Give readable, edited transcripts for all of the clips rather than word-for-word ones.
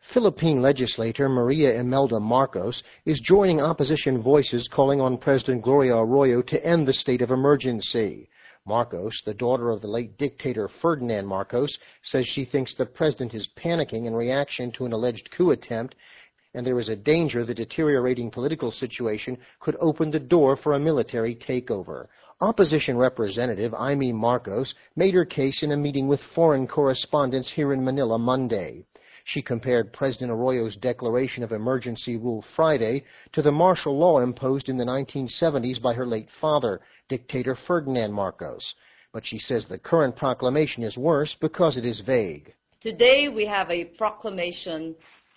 Philippine legislator Maria Imelda Marcos is joining opposition voices calling on President Gloria Arroyo to end the state of emergency. Marcos, the daughter of the late dictator Ferdinand Marcos, says she thinks the president is panicking in reaction to an alleged coup attempt, and there is a danger the deteriorating political situation could open the door for a military takeover. Opposition Representative Imee Marcos made her case in a meeting with foreign correspondents here in Manila Monday. She compared President Arroyo's declaration of emergency rule Friday to the martial law imposed in the 1970s by her late father, dictator Ferdinand Marcos. But she says the current proclamation is worse because it is vague. Today we have a proclamation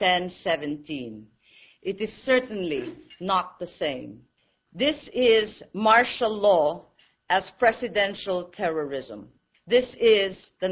1017. It is certainly not the same. This is martial law as presidential terrorism. This is the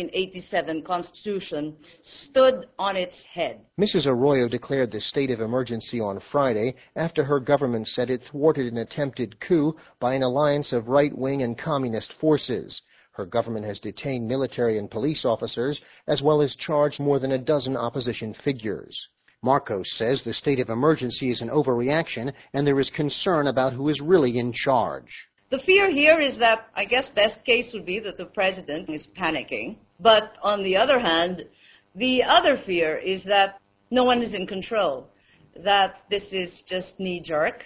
1987 Constitution stood on its head. Mrs. Arroyo declared the state of emergency on Friday after her government said it thwarted an attempted coup by an alliance of right-wing and communist forces. Her government has detained military and police officers, as well as charged more than a dozen opposition figures. Marcos says the state of emergency is an overreaction and there is concern about who is really in charge. The fear here is that, I guess, best case would be that the president is panicking. But on the other hand, the other fear is that no one is in control, that this is just knee-jerk,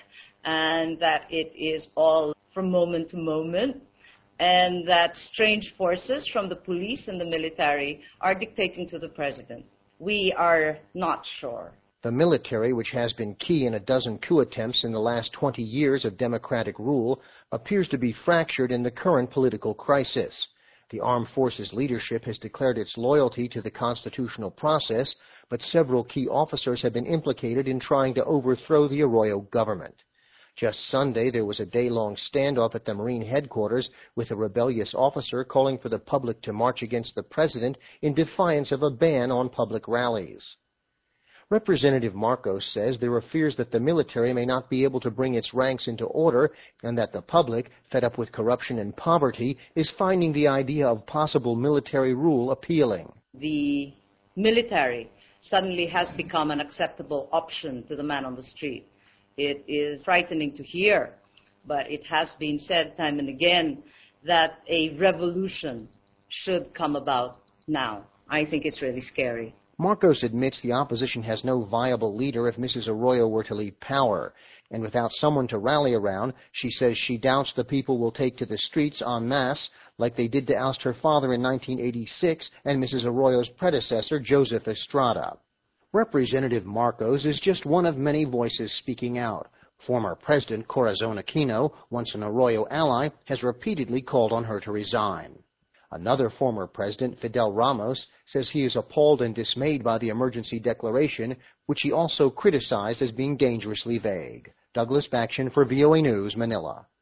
and that it is all from moment to moment, and that strange forces from the police and the military are dictating to the president. We are not sure. The military, which has been key in a dozen coup attempts in the last 20 years of democratic rule, appears to be fractured in the current political crisis. The armed forces leadership has declared its loyalty to the constitutional process, but several key officers have been implicated in trying to overthrow the Arroyo government. Just Sunday, there was a day-long standoff at the Marine headquarters with a rebellious officer calling for the public to march against the president in defiance of a ban on public rallies. Representative Marcos says there are fears that the military may not be able to bring its ranks into order and that the public, fed up with corruption and poverty, is finding the idea of possible military rule appealing. The military suddenly has become an acceptable option to the man on the street. It is frightening to hear, but it has been said time and again that a revolution should come about now. I think it's really scary. Marcos admits the opposition has no viable leader if Mrs. Arroyo were to leave power. And without someone to rally around, she says she doubts the people will take to the streets en masse like they did to oust her father in 1986 and Mrs. Arroyo's predecessor, Joseph Estrada. Representative Marcos is just one of many voices speaking out. Former President Corazon Aquino, once an Arroyo ally, has repeatedly called on her to resign. Another former president, Fidel Ramos, says he is appalled and dismayed by the emergency declaration, which he also criticized as being dangerously vague. Douglas Baction for VOA News, Manila.